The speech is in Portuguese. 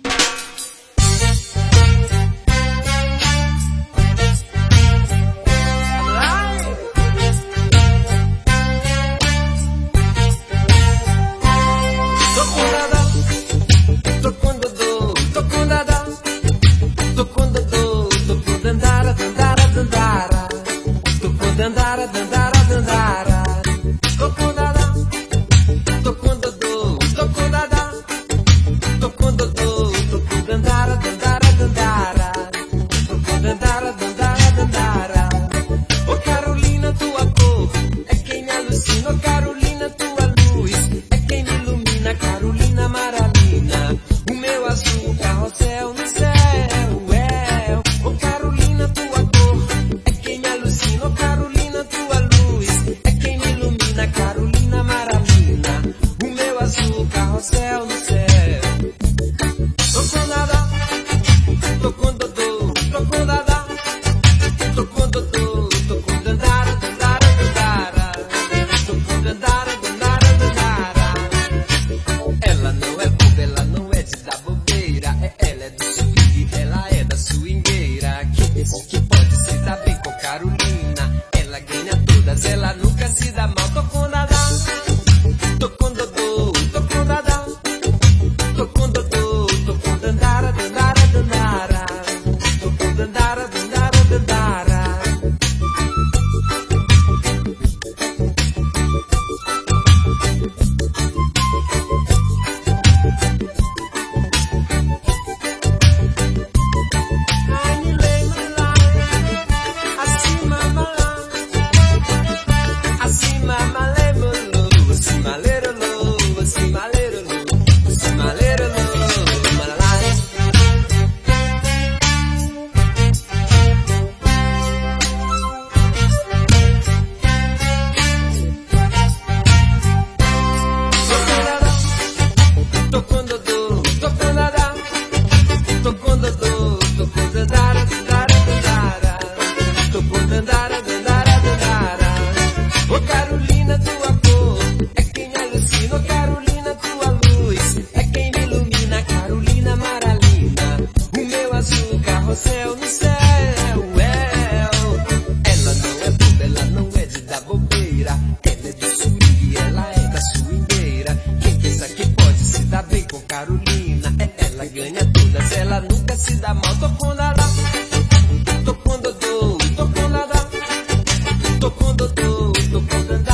Dandara, dandara, dandara. Tô com dada, tô com dodô, tô com dada, tô com dodô, tô com dandara, dandara, dandara. Tô com dandara, dandara, dandara. Ô Carolina, tua cor é quem me alucina. Ô Carolina, tua luz é quem me ilumina. Carolina Maralina, o meu azul carrossel no céu. Ô Carolina, tua cor é quem me alucina. Ô Carolina, tua luz é quem me ilumina. Carolina Maralina, o meu azul carrossel no céu. Tô com nada, tô com dodô, tô com dada, tô com dodô, tô com dandara, dandara, dandara. Tô com dandara, dandara, dandara. Ela não é boba, ela não é de dar bobeira. Ela é do swing, ela é da swingueira. Quem pensa que pode se dar bem com Carolina? Ela ganha todas, ela nunca se dá mal. Tô com nada, tô com dodô, tô com dada, tô com dodô, tô com dandara, dandara, dandara. Tô com dandara, dandara, dandara. Ai, me lembra lá, acima, malá, acima, malemolo, acima, lerolo, acima, lerolo, acima, lerolo, malá. Tô com dodô, tô com nada, tô com dodô, tô com dandara, dandara, dandara. Tô com dandara, dandara, dandara. Ô Carolina, tua cor é quem me alucina. Ô Carolina, tua luz é quem me ilumina. Carolina Maralina, o meu azul carrossel no céu. Ela não é boba, ela não é de dar bobeira. Ela é do swing, ela é da swingueira. Quem pensa que pode se dar bem com Carolina? Ela ganha todas, ela nunca se dá mal. Tô com nada, tô com dodô, tô com nada, tô com dodô, tô com dandara.